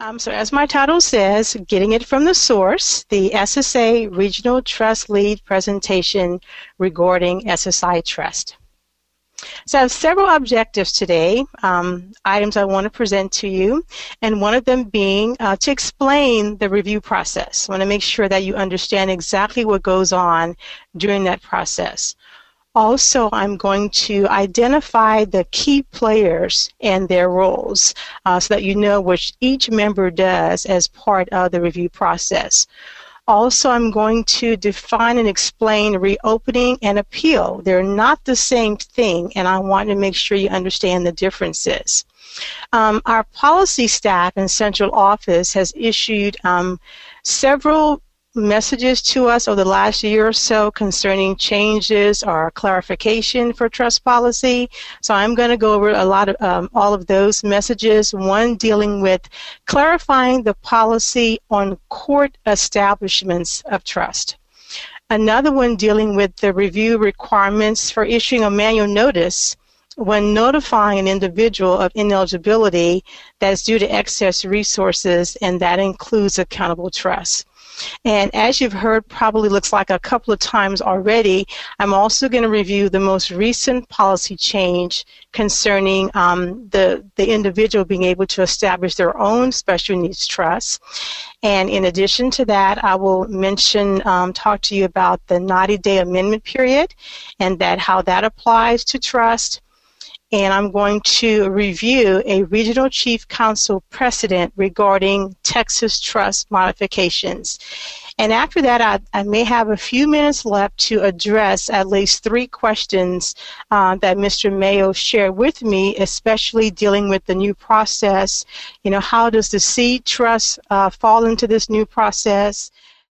So as my title says, getting it from the source, the SSA Regional Trust Lead presentation regarding SSI Trust. So I have several objectives today, items I want to present to you, and one of them being to explain the review process. I want to make sure that you understand exactly what goes on during that process. Also, I'm going to identify the key players and their roles so that you know what each member does as part of the review process. Also, I'm going to define and explain reopening and appeal. They're not the same thing, and I want to make sure you understand the differences. Our policy staff in central office has issued several messages to us over the last year or so concerning changes or clarification for trust policy. So I'm going to go over a lot of all of those messages. One dealing with clarifying the policy on court establishments of trust. Another one dealing with the review requirements for issuing a manual notice when notifying an individual of ineligibility that is due to excess resources, and that includes accountable trusts. And as you've heard, probably looks like a couple of times already, I'm also going to review the most recent policy change concerning the individual being able to establish their own special needs trust. And in addition to that, I will talk to you about the 90-day amendment period and how that applies to trust. And I'm going to review a regional chief counsel precedent regarding Texas trust modifications. And after that, I may have a few minutes left to address at least 3 questions that Mr. Mayo shared with me, especially dealing with the new process. You know, how does the seed trust fall into this new process?